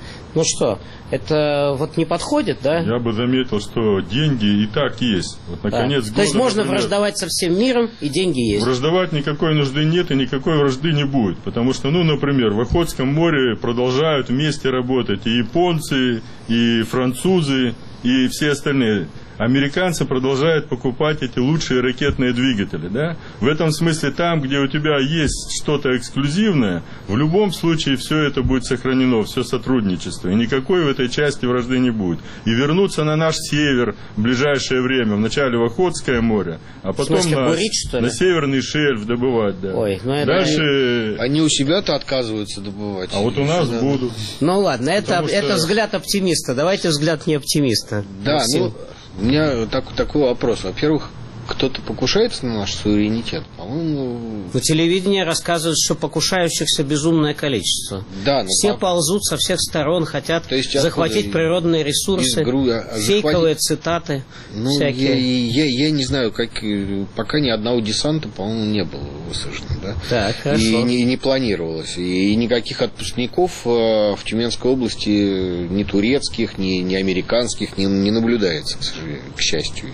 Это не подходит, да? Я бы заметил, что деньги и так есть. Наконец, То есть можно враждовать со всем миром, и деньги есть. Враждовать никакой нужды нет, и никакой вражды не будет. Потому что, например, в Охотском море продолжают вместе работать и японцы, и французы, и все остальные. американцы продолжают покупать эти лучшие ракетные двигатели, да? В этом смысле, там, где у тебя есть что-то эксклюзивное, в любом случае все это будет сохранено, все сотрудничество, и никакой в этой части вражды не будет. И вернуться на наш север в ближайшее время, вначале в Охотское море, а потом на Северный шельф добывать, да. Ой, ну дальше... Они у себя-то отказываются добывать. А вот у нас будут. Ну ладно, это взгляд оптимиста. Давайте взгляд не оптимиста. Да, Максим. У меня такой вопрос. Во-первых, кто-то покушается на наш суверенитет? По-моему... Но телевидение рассказывает, что покушающихся безумное количество. Да, все ползут со всех сторон, хотят захватить природные ресурсы, фейковые цитаты всякие. Я не знаю, пока ни одного десанта, по-моему, не было высажено. Да? Так, хорошо. И не планировалось. И никаких отпускников в Тюменской области ни турецких, ни американских не наблюдается, к счастью.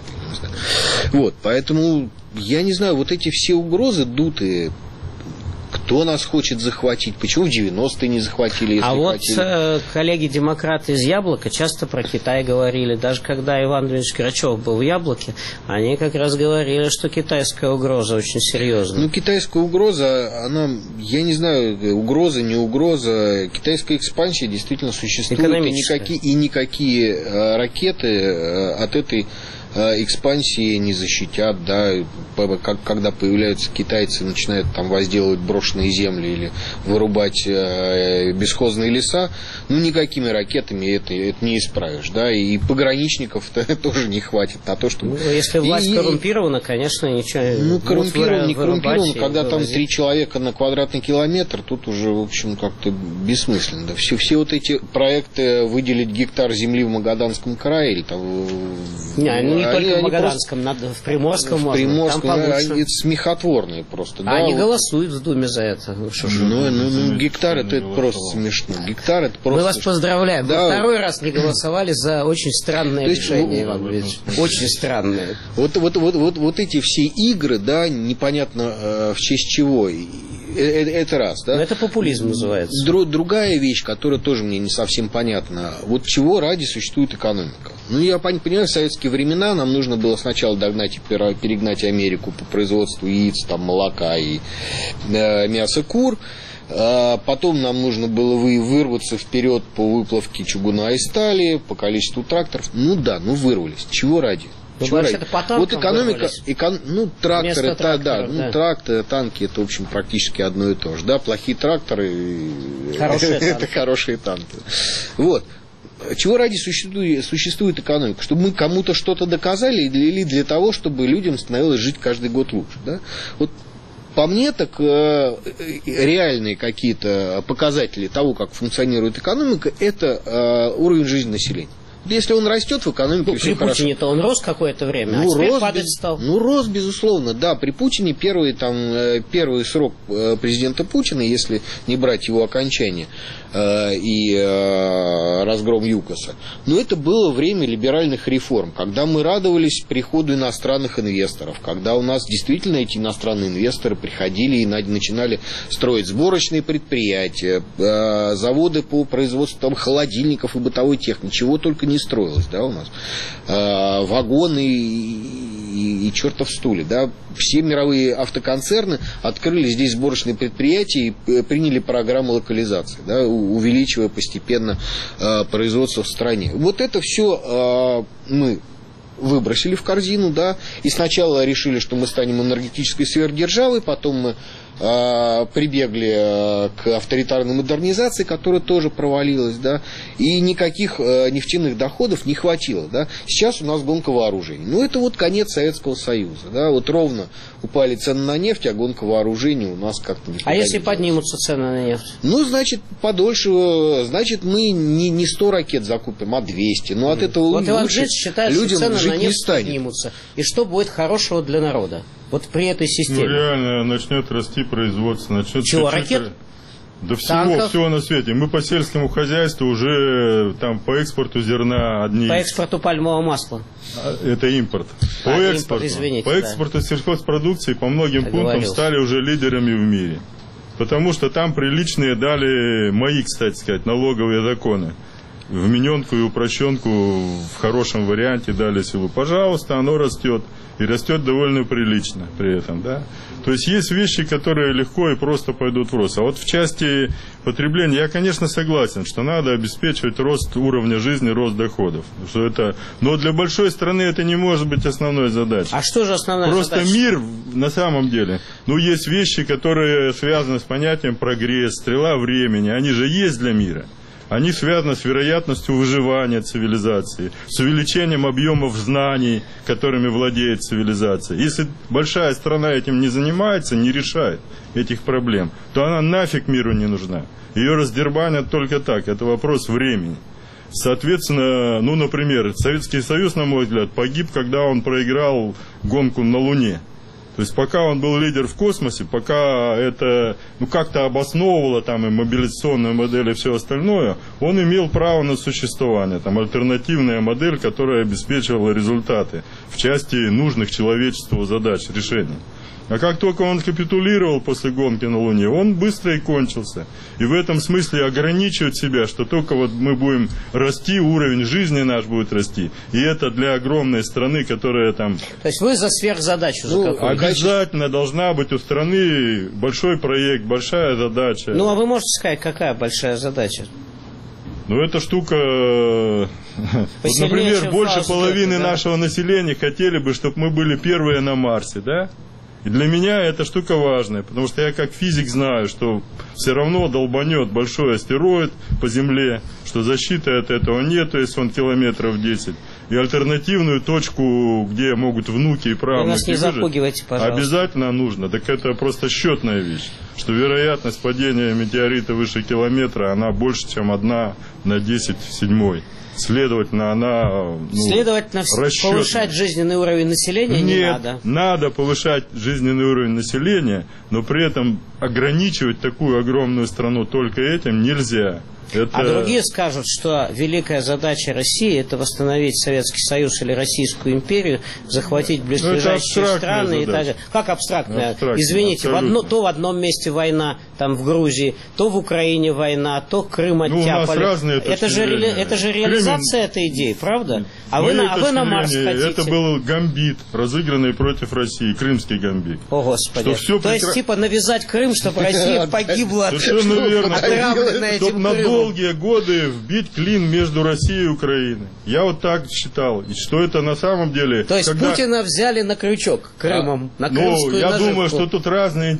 Вот, поэтому, я не знаю, вот эти все угрозы дутые, кто нас хочет захватить, почему в 90-е не захватили, если хотели. Вот коллеги-демократы из «Яблока» часто про Китай говорили, даже когда Иван Ильич Грачев был в «Яблоке», они как раз говорили, что китайская угроза очень серьезная. Ну, китайская угроза, она, я не знаю, угроза, не угроза, китайская экспансия действительно существует, и никакие ракеты от этой экспансии не защитят, да, когда появляются китайцы, начинают там возделывать брошенные земли или вырубать бесхозные леса, ну, никакими ракетами это не исправишь, да, и пограничников тоже не хватит на то, чтобы... Ну, если власть коррумпирована, конечно, ничего... Ну, коррумпирован, не коррумпирован, когда там 3 человека на квадратный километр, тут уже, в общем, как-то бессмысленно, да. Все вот эти проекты выделить гектар земли в Магаданском крае или там... Не только в Магаданском, в Приморском можно. В Приморском, они смехотворные просто. Да, они голосуют в Думе за это. Ну, гектар это просто смешно. Гектар это просто... Мы вас поздравляем. Да. Вы второй раз не голосовали за очень странное решение, Иван Ильич. Очень странное. Вот эти все игры, да, непонятно в честь чего. Это раз, да? Но это популизм называется. Другая вещь, которая тоже мне не совсем понятна. Вот чего ради существует экономика? Ну, я понимаю, в советские времена нам нужно было сначала догнать и перегнать Америку по производству яиц, там, молока и мяса кур. Потом нам нужно было вырваться вперед по выплавке чугуна и стали, по количеству тракторов. Ну да, вырвались. Чего ради? Вот экономика, тракторы, тракторы, танки, это, в общем, практически одно и то же. Да, плохие тракторы, это хорошие танки. Вот. Чего ради существует экономика? Чтобы мы кому-то что-то доказали или для того, чтобы людям становилось жить каждый год лучше? Да? Вот по мне, так реальные какие-то показатели того, как функционирует экономика, это уровень жизни населения. Если он растет в экономике, все хорошо. При Путине-то он рос какое-то время, а теперь падать стал. Рос, безусловно, да. При Путине первый срок президента Путина, если не брать его окончание и разгром ЮКОСа, это было время либеральных реформ, когда мы радовались приходу иностранных инвесторов, когда у нас действительно эти иностранные инвесторы приходили и начинали строить сборочные предприятия, заводы по производству холодильников и бытовой техники, чего только не строилось, да, у нас. Вагоны и чертов стуле, да. Все мировые автоконцерны открыли здесь сборочные предприятия и приняли программу локализации, да, увеличивая постепенно производство в стране. Вот это все мы выбросили в корзину, да, и сначала решили, что мы станем энергетической сверхдержавой, потом мы прибегли к авторитарной модернизации, которая тоже провалилась, да, и никаких нефтяных доходов не хватило, да. Сейчас у нас гонка вооружений. Это вот конец Советского Союза, да, вот ровно упали цены на нефть, а гонка вооружений у нас как-то не хватает. А если поднимутся цены на нефть? Значит, подольше, значит, мы не 100 ракет закупим, а 200. От этого вот лучше считает, людям что цены жить на нефть не станет. Поднимутся. И что будет хорошего для народа? Вот при этой системе. Реально начнет расти производство. Начнет ракет? Да всего на свете. Мы по сельскому хозяйству уже там по экспорту зерна одни. По экспорту пальмового масла. Это импорт. По экспорту сельхозпродукции по многим пунктам стали уже лидерами в мире. Потому что там приличные дали мои, кстати сказать, налоговые законы. вмененку и упрощенку в хорошем варианте дали силу. Пожалуйста, оно растет. И растет довольно прилично при этом, да. То есть есть вещи, которые легко и просто пойдут в рост. А вот в части потребления я, конечно, согласен, что надо обеспечивать рост уровня жизни, рост доходов. Что это... Но для большой страны это не может быть основной задачей. А что же основная задача? Просто мир на самом деле. Ну, есть вещи, которые связаны с понятием прогресс, стрела времени. Они же есть для мира. Они связаны с вероятностью выживания цивилизации, с увеличением объемов знаний, которыми владеет цивилизация. Если большая страна этим не занимается, не решает этих проблем, то она нафиг миру не нужна. Ее раздербанят только так, это вопрос времени. Соответственно, ну, например, Советский Союз, на мой взгляд, погиб, когда он проиграл гонку на Луне. То есть пока он был лидер в космосе, пока это как-то обосновывало там и мобилизационную модель и все остальное, он имел право на существование. Там альтернативная модель, которая обеспечивала результаты в части нужных человечеству задач, решений. А как только он капитулировал после гонки на Луне, он быстро и кончился. И в этом смысле ограничивать себя, что только вот мы будем расти, уровень жизни наш будет расти. И это для огромной страны, которая там... То есть вы за сверхзадачу? Обязательно должна быть у страны большой проект, большая задача. Ну, а вы можете сказать, какая большая задача? Ну, эта штука... Вот, например, больше половины нашего населения хотели бы, чтобы мы были первые на Марсе, да? И для меня эта штука важная, потому что я как физик знаю, что все равно долбанет большой астероид по Земле, что защиты от этого нет, если он километров 10. И альтернативную точку, где могут внуки и правнуки выжить, обязательно нужно. Так это просто счетная вещь, что вероятность падения метеорита выше километра, она больше, чем 1 на 10 в 7. Следовательно, она... Следовательно, повышать жизненный уровень населения не надо. Нет, надо повышать жизненный уровень населения, но при этом ограничивать такую огромную страну только этим нельзя. А другие скажут, что великая задача России – это восстановить Советский Союз или Российскую империю, захватить близлежащие страны и так далее. Как абстрактная? Извините, то в одном месте война, там в Грузии, то в Украине война, то Крым оттяпали. Это же реализация этой идеи, правда? А вы на Марс хотите. Это был гамбит, разыгранный против России, крымский гамбит. О, Господи. То есть, типа, навязать Крым, чтобы Россия погибла отравленная этим Крымом. Долгие годы вбить клин между Россией и Украиной. Я вот так считал. И что это на самом деле... То есть Путина взяли на крючок Крымом, на крымскую я наживку. Думаю, что тут разные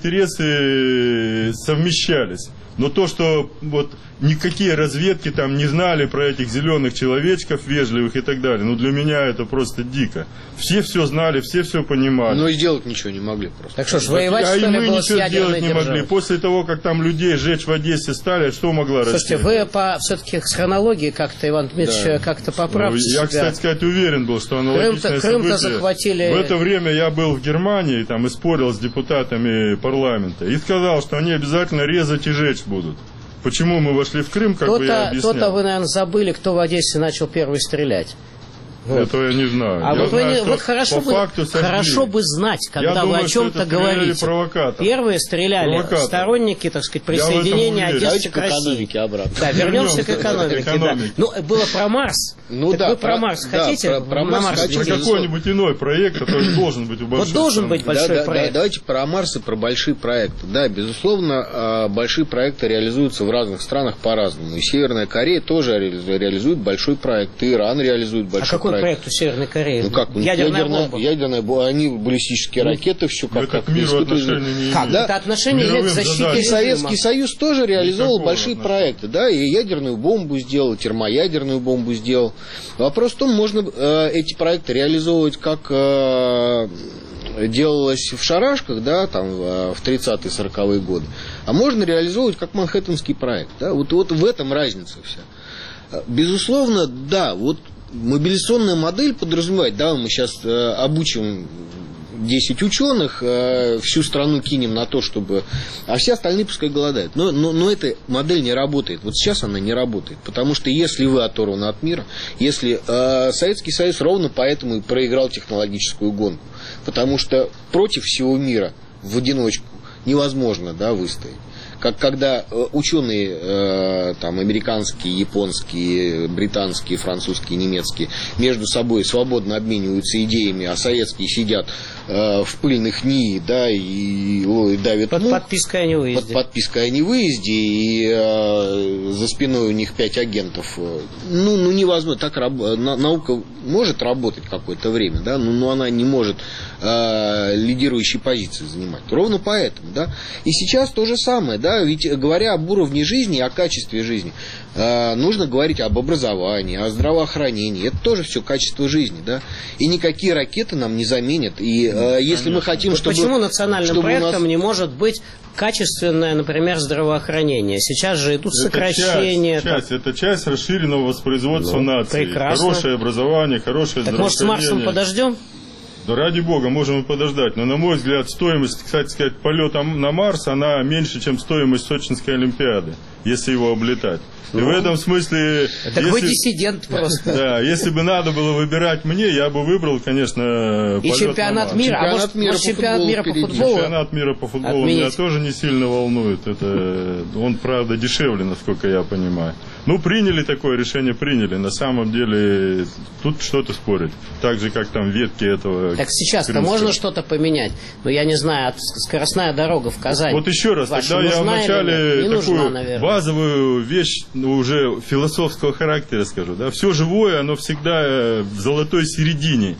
интересы совмещались. Но то, что вот никакие разведки там не знали про этих зеленых человечков вежливых и так далее, для меня это просто дико. Все знали, все понимали. Но и сделать ничего не могли просто. Так что ж, воевать, что ли, было с ядерной державой? Не могли. После того, как там людей сжечь в Одессе стали, что могла Россия? Слушайте, вы все-таки с хронологией как-то, Иван Дмитриевич, как-то поправьте себя. Я, кстати сказать, уверен был, что аналогичное Крым-то захватили... В это время я был в Германии там, и спорил с депутатами парламента. И сказал, что они обязательно резать и жечь будут. Почему мы вошли в Крым, как бы я объяснял. То-то вы, наверное, забыли, кто в Одессе начал первый стрелять. Этого я не знаю. А вот хорошо бы знать, когда вы о чем-то говорите. Первые стреляли сторонники, так сказать, присоединения Одессы к России. Да, вернемся к экономике. Да. Ну, было про Марс. Ну, так да, вы про Марс хотите? Про Марс хотите. Про какой-нибудь иной проект, который должен быть у большой. Вот должен быть большой проект. Давайте про Марс и про большие проекты. Да, безусловно, большие проекты реализуются в разных странах по-разному. И Северная Корея тоже реализует большой проект, и Иран реализует большой проект. Проект у Северной Кореи? Ну как? Ядерная бомба. Они баллистические ракеты, все как к миру отношения не имеют. Как? Да? Это отношение имеет к защите режима. Советский Союз тоже реализовал большие проекты, да, и ядерную бомбу сделал, термоядерную бомбу сделал. Вопрос в том, можно эти проекты реализовывать как делалось в шарашках, да, там в 30-е, 40-е годы, а можно реализовывать как Манхэттенский проект, да, вот в этом разница вся. Безусловно, да, вот мобилизационная модель подразумевает, да, мы сейчас обучим 10 ученых, всю страну кинем на то, чтобы... А все остальные пускай голодают. Но эта модель не работает. Вот сейчас она не работает. Потому что если вы оторваны от мира, если Советский Союз ровно поэтому и проиграл технологическую гонку. Потому что против всего мира в одиночку невозможно, да, выстоять. как когда ученые там, американские, японские, британские, французские, немецкие между собой свободно обмениваются идеями, а советские сидят в пыльных НИИ, да, и давят под подпиской о невыезде. Под подпиской о невыезде, и за спиной у них 5 агентов. Ну невозможно. Так наука может работать какое-то время, да, но она не может лидирующие позиции занимать. Ровно поэтому, да. И сейчас то же самое, да, ведь говоря об уровне жизни, о качестве жизни, нужно говорить об образовании, о здравоохранении. Это тоже все качество жизни, да. И никакие ракеты нам не заменят. И если мы хотим, чтобы... Почему национальным проектом не может быть качественное, например, здравоохранение? Сейчас же идут сокращения. Это часть расширенного воспроизводства нации. Прекрасно. Хорошее образование, хорошее здравоохранение. Так может, с Марсом подождем? Да ради бога, можем и подождать. Но, на мой взгляд, стоимость, кстати сказать, полета на Марс, она меньше, чем стоимость Сочинской Олимпиады, если его облетать. И в этом смысле... Так вы диссидент просто. Да, если бы надо было выбирать мне, я бы выбрал, конечно, полет чемпионат мира. Чемпионат мира по футболу. Чемпионат мира по футболу меня тоже не сильно волнует. Он, правда, дешевле, насколько я понимаю. Ну, приняли такое решение, приняли. На самом деле, тут что-то спорить. Так же, как там ветки этого... Так сейчас-то можно что-то поменять? Ну, я не знаю, скоростная дорога в Казани. Вот еще раз, тогда я вначале такую базовую вещь, уже философского характера скажу. Да? Все живое, оно всегда в золотой середине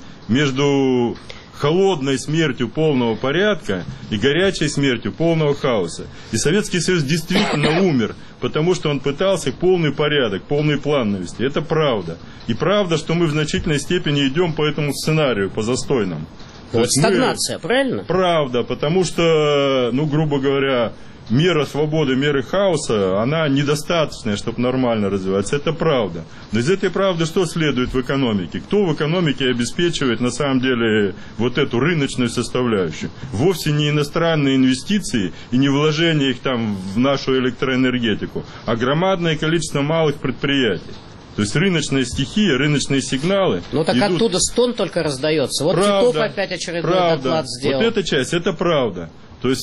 между холодной смертью полного порядка и горячей смертью полного хаоса. И Советский Союз действительно умер, потому что он пытался полный порядок, полный план навести. Это правда. И правда, что мы в значительной степени идем по этому сценарию, по застойному. Вот стагнация, правильно? Правда, потому что, ну, грубо говоря, мера свободы, меры хаоса, она недостаточная, чтобы нормально развиваться. Это правда. Но из этой правды что следует в экономике? Кто в экономике обеспечивает на самом деле вот эту рыночную составляющую? Вовсе не иностранные инвестиции и не вложение их там в нашу электроэнергетику, а громадное количество малых предприятий. То есть рыночная стихия, рыночные сигналы. Ну так идут... оттуда стон только раздается. Вот Титов опять очередной доклад сделал. Вот эта часть, это правда. То есть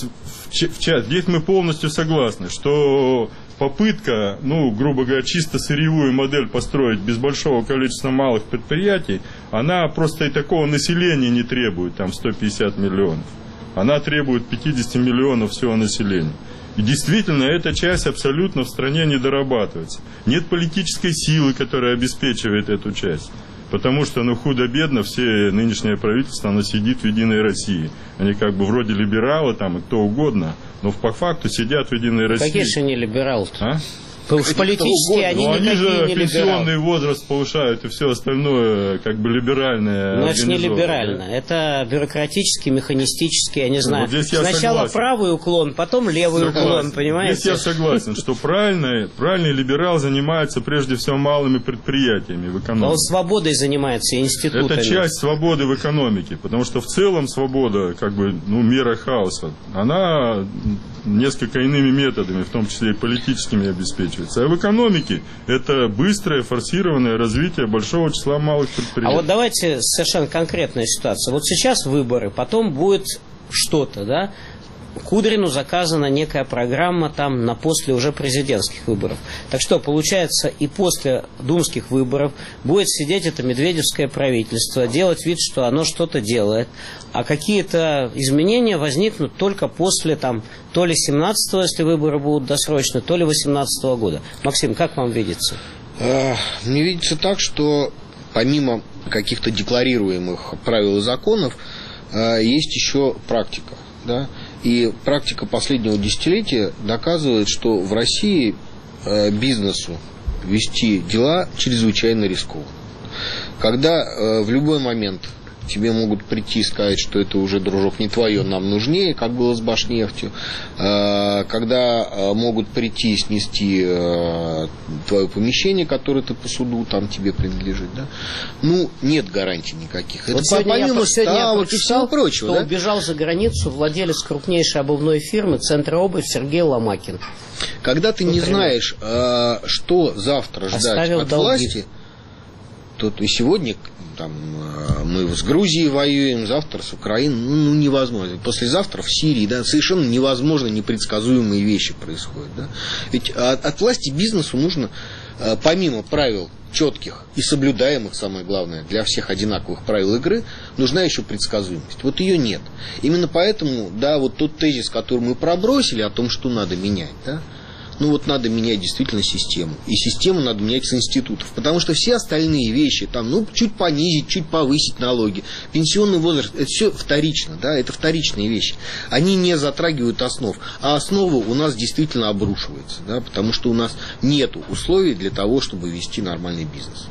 здесь мы полностью согласны, что попытка, ну, грубо говоря, чисто сырьевую модель построить без большого количества малых предприятий, она просто и такого населения не требует, там 150 миллионов. Она требует 50 миллионов всего населения. И действительно, эта часть абсолютно в стране не дорабатывается. Нет политической силы, которая обеспечивает эту часть. Потому что, ну, худо-бедно, все нынешнее правительство, оно сидит в Единой России. Они как бы вроде либералы там и кто угодно, но по факту сидят в Единой России. Какие же они либералы-то? Уж политически они никакие не либералы. Они же пенсионный возраст повышают и все остальное, как бы либеральное. Но это не либерально, это бюрократический, механистический, я не знаю. Вот сначала правый уклон, потом левый уклон, понимаете? Здесь я согласен, что правильный либерал занимается прежде всего малыми предприятиями в экономике. Он свободой занимается, институтами. Это часть свободы в экономике, потому что в целом свобода, как бы, ну, мера хаоса, она несколько иными методами, в том числе и политическими, обеспечивается. А в экономике это быстрое, форсированное развитие большого числа малых предприятий. А вот давайте совершенно конкретная ситуация. Вот сейчас выборы, потом будет что-то, да? Кудрину заказана некая программа там на после уже президентских выборов. Так что, получается, и после думских выборов будет сидеть это медведевское правительство, делать вид, что оно что-то делает, а какие-то изменения возникнут только после там то ли 17-го, если выборы будут досрочны, то ли 18-го года. Максим, как вам видится? Мне видится так, что помимо каких-то декларируемых правил и законов, есть еще практика, да? И практика последнего десятилетия доказывает, что в России бизнесу вести дела чрезвычайно рискованно. Когда в любой момент тебе могут прийти и сказать, что это уже, дружок, не твое, нам нужнее, как было с Башнефтью. Когда могут прийти и снести твое помещение, которое ты по суду, там тебе принадлежит. Да? Ну, нет гарантий никаких. Вот это помимо ставок и всего прочего. Что убежал за границу владелец крупнейшей обувной фирмы «Центра обувь» Сергей Ломакин. Когда ты не знаешь, что завтра ждать от власти, то и сегодня там, мы с Грузией воюем, завтра с Украиной, ну, невозможно. Послезавтра в Сирии, да, совершенно невозможно, непредсказуемые вещи происходят, да. Ведь от власти бизнесу нужно, помимо правил четких и соблюдаемых, самое главное, для всех одинаковых правил игры, нужна еще предсказуемость. Вот ее нет. Именно поэтому, да, вот тот тезис, который мы пробросили о том, что надо менять, да, ну вот надо менять действительно систему. И систему надо менять с институтов. Потому что все остальные вещи, там, ну, чуть понизить, чуть повысить налоги, пенсионный возраст, это все вторично, да, это вторичные вещи. Они не затрагивают основ. А основа у нас действительно обрушивается, да, потому что у нас нет условий для того, чтобы вести нормальный бизнес.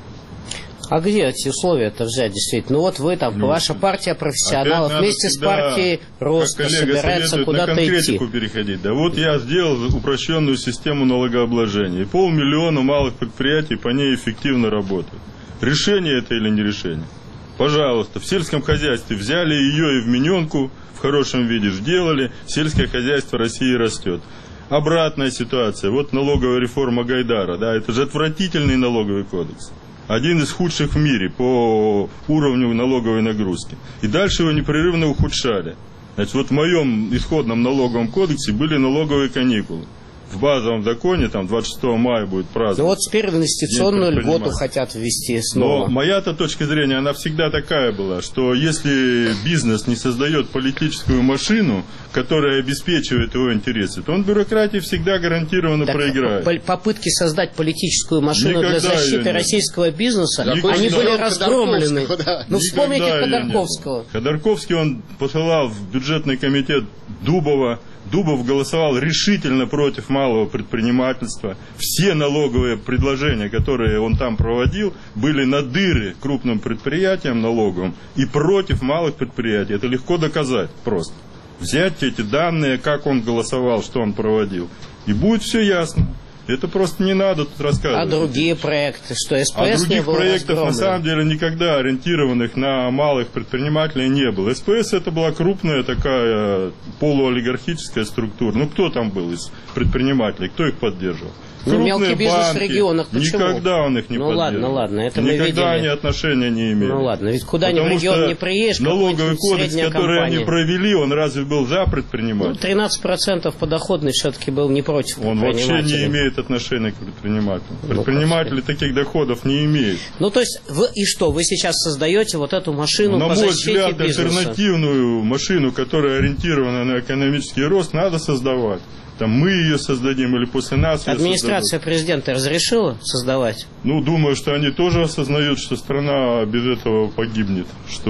А где эти условия-то взять, действительно? Ну вот вы там, ваша партия профессионалов вместе с партией Роста собирается куда-то идти. На конкретику переходить. Да вот я сделал упрощенную систему налогообложения. И 500 000 малых предприятий по ней эффективно работают. Решение это или не решение? Пожалуйста, в сельском хозяйстве взяли ее и вмененку в хорошем виде сделали, сельское хозяйство России растет. Обратная ситуация. Вот налоговая реформа Гайдара. Да, это же отвратительный налоговый кодекс. Один из худших в мире по уровню налоговой нагрузки. И дальше его непрерывно ухудшали. Значит, вот в моем исходном налоговом кодексе были налоговые каникулы. В базовом законе, там 26 мая будет праздновать. Ну вот теперь инвестиционную льготу хотят ввести снова. Но моя-то точка зрения, она всегда такая была, что если бизнес не создает политическую машину, которая обеспечивает его интересы, то он бюрократии всегда гарантированно проиграет. Попытки создать политическую машину для защиты российского бизнеса, они были разгромлены. Да. Ну вспомните Ходорковского. Ходорковский, он посылал в бюджетный комитет Дубова. Дубов голосовал решительно против малого предпринимательства. Все налоговые предложения, которые он там проводил, были на дыры крупным предприятиям налоговым и против малых предприятий. Это легко доказать просто. Взять эти данные, как он голосовал, что он проводил, и будет все ясно. Это просто не надо тут рассказывать. А другие проекты, что СПС не было? А других проектов, разгромлен. на самом деле, никогда ориентированных на малых предпринимателей не было. СПС это была крупная такая полуолигархическая структура. Ну, кто там был из предпринимателей? Кто их поддерживал? Ну, мелкий бизнес в регионах, почему? Никогда он их не поддерживал. Ладно, это мы видели. Никогда они отношения не имели. Ну ладно, ведь куда ни в регион не приедешь, налоговый кодекс, который они провели, он разве был за предпринимателей? Ну, 13% подоходный все-таки был не против предпринимателей. Он вообще не имеет отношения к предпринимателям. Предприниматели таких доходов не имеют. Ну, то есть, и что, вы сейчас создаете вот эту машину по защите бизнеса? На мой взгляд, альтернативную машину, которая ориентирована на экономический рост, надо создавать. Там мы ее создадим или после нас. Администрация президента разрешила создавать? Ну, думаю, что они тоже осознают, что страна без этого погибнет.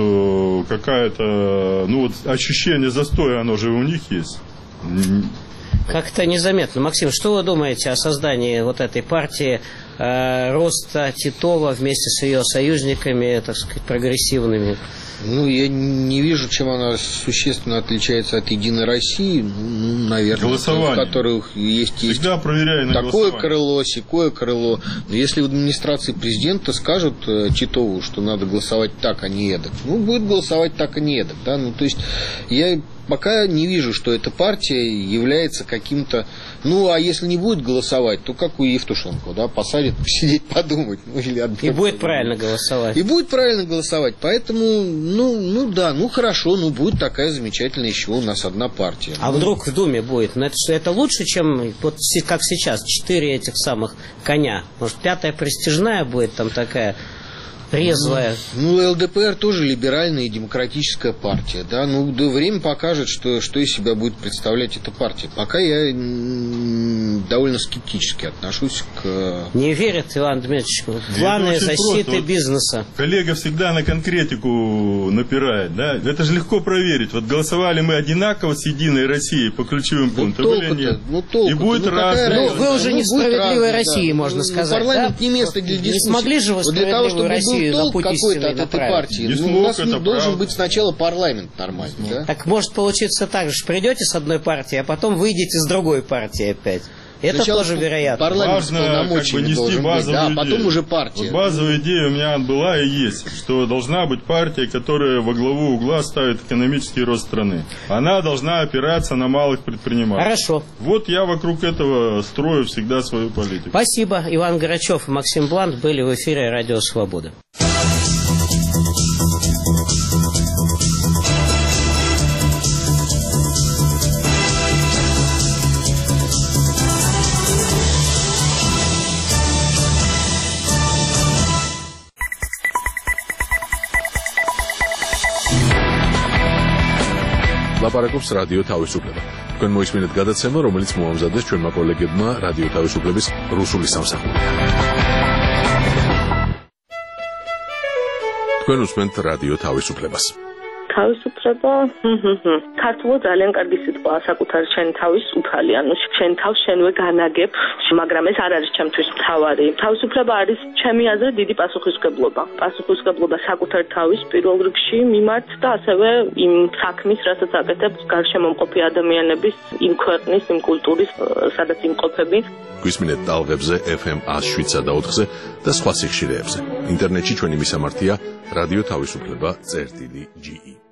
Что какая-то, ну вот ощущение застоя, оно же у них есть. Как-то незаметно. Максим, что вы думаете о создании вот этой партии Роста Титова вместе с ее союзниками, так сказать, прогрессивными? Ну, я не вижу, чем она существенно отличается от «Единой России». Ну, наверное, голосование. В которых есть такое крыло, сякое крыло. Но если в администрации президента скажут Титову, что надо голосовать так, а не эдак, ну, будет голосовать так, а не эдак. Да? Ну, то есть, я пока не вижу, что эта партия является каким-то... Ну, а если не будет голосовать, то как у Евтушенко, да, посадят, посидеть, подумать. Ну, или и будет правильно голосовать. И будет правильно голосовать. Поэтому, ну да, ну хорошо, ну будет такая замечательная еще у нас одна партия. А вдруг в Думе будет? Ну, это лучше, чем вот как сейчас, 4 этих самых коня. Может, 5-я престижная будет там такая... резвая. Ну, ЛДПР тоже либеральная и демократическая партия, да, ну, да, время покажет, что из себя будет представлять эта партия. Пока я довольно скептически отношусь к... Не верит Иван Дмитриевич в планы защиты бизнеса. Коллега всегда на конкретику напирает, да, это же легко проверить. Вот голосовали мы одинаково с «Единой Россией» по ключевым пунктам или нет? И будет разное. Ну, вы уже не в «Справедливой России», можно сказать, парламент не место для дискуссии. Не смогли же вы «Справедливую Россию» толк какой-то от этой партии. У нас должен быть сначала парламент нормальный. Да? Так может получиться так же, придете с одной партии, а потом выйдете с другой партии опять. Это сначала тоже вероятно. Важно как бы нести базовую идею. Да, потом уже партия. Вот базовая идея у меня была и есть, что должна быть партия, которая во главу угла ставит экономический рост страны. Она должна опираться на малых предпринимателей. Хорошо. Вот я вокруг этого строю всегда свою политику. Спасибо. Иван Грачев и Максим Блант были в эфире «Радио Свобода». ლაპარაკობს რადიო თავისუფლება. თქვენ მოისმინეთ გადაცემა, რომელიც მოამზადეს ჩვენმა კოლეგებმა რადიო თავისუფლების რუსული სამსახური. თქვენ უსმენთ რადიო თავისუფლებას. თავისუფლება, ქართულად ძალიან კარგი სიტყვაა საკუთარი შენი თავის უფალი, ანუ შენ თავს შენვე განაგებ, მაგრამ ეს არ არის ჩემთვის მთავარი. თავისუფლება არის ჩემი აზრით დიდი პასუხისმგებლობა. პასუხისმგებლობა საკუთარი თავის პირველ რიგში მიმართ და ასევე იმ საქმის, რასაც აკეთებ გარშემო მყოფი ადამიანების, იმ ქვეყნის, იმ კულტურის, სადაც იმყოფები. გვისმინეთ ტალღებზე FM 107 და 4-ზე და სხვა სიხშირეებზე. ინტერნეტში ჩვენი მისამართია რადიო თავისუფლება.ge